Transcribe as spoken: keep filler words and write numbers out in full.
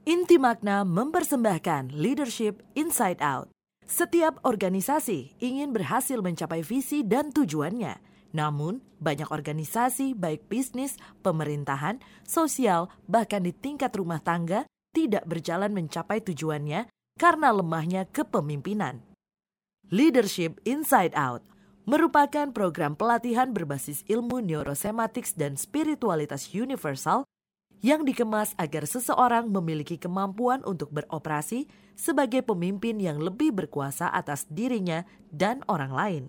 Inti makna mempersembahkan Leadership Inside Out. Setiap organisasi ingin berhasil mencapai visi dan tujuannya. Namun, banyak organisasi baik bisnis, pemerintahan, sosial, bahkan di tingkat rumah tangga tidak berjalan mencapai tujuannya karena lemahnya kepemimpinan. Leadership Inside Out merupakan program pelatihan berbasis ilmu neurosematics dan spiritualitas universal yang dikemas agar seseorang memiliki kemampuan untuk beroperasi sebagai pemimpin yang lebih berkuasa atas dirinya dan orang lain.